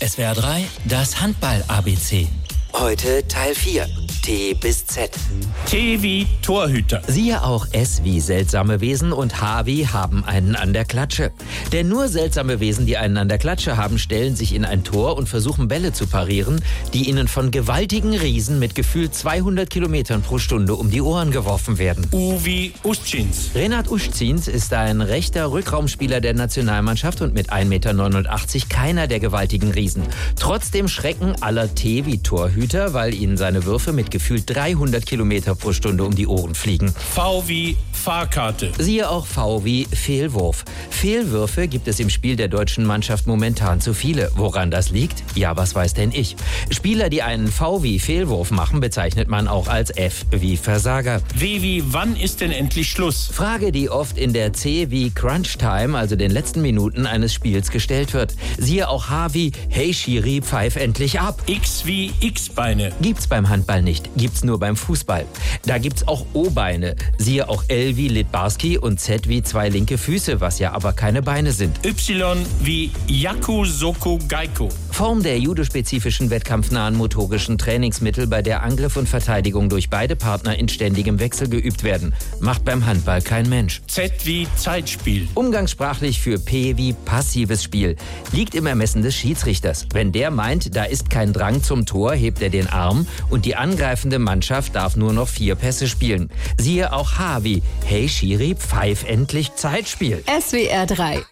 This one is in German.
SWR 3, das Handball-ABC. Heute Teil 4. T bis Z. T wie Torhüter. Siehe auch S wie seltsame Wesen und H wie haben einen an der Klatsche. Denn nur seltsame Wesen, die einen an der Klatsche haben, stellen sich in ein Tor und versuchen Bälle zu parieren, die ihnen von gewaltigen Riesen mit gefühlt 200 Kilometern pro Stunde um die Ohren geworfen werden. U wie Uschins. Renat Uschins ist ein rechter Rückraumspieler der Nationalmannschaft und mit 1,89 Meter keiner der gewaltigen Riesen. Trotzdem schrecken aller T wie Torhüter, weil ihnen seine Würfe mit gefühlt 300 Kilometer pro Stunde um die Ohren fliegen. V wie Fahrkarte. Siehe auch V wie Fehlwurf. Fehlwürfe gibt es im Spiel der deutschen Mannschaft momentan zu viele. Woran das liegt? Ja, was weiß denn ich? Spieler, die einen V wie Fehlwurf machen, bezeichnet man auch als F wie Versager. W wie wann ist denn endlich Schluss? Frage, die oft in der C wie Crunch Time, also den letzten Minuten eines Spiels, gestellt wird. Siehe auch H wie Hey Schiri, pfeif endlich ab. X wie X-Beine. Gibt's beim Handball nicht, gibt's nur beim Fußball. Da gibt's auch O-Beine. Siehe auch L wie Litbarski und Z wie zwei linke Füße, was ja aber keine Beine sind. Y wie Yaku Soku Geiku. Form der judospezifischen wettkampfnahen motorischen Trainingsmittel, bei der Angriff und Verteidigung durch beide Partner in ständigem Wechsel geübt werden. Macht beim Handball kein Mensch. Z wie Zeitspiel. Umgangssprachlich für P wie passives Spiel. Liegt im Ermessen des Schiedsrichters. Wenn der meint, da ist kein Drang zum Tor, hebt er den Arm und die angreifende Mannschaft darf nur noch 4 Pässe spielen. Siehe auch H wie Hey Schiri, pfeif endlich Zeitspiel. SWR 3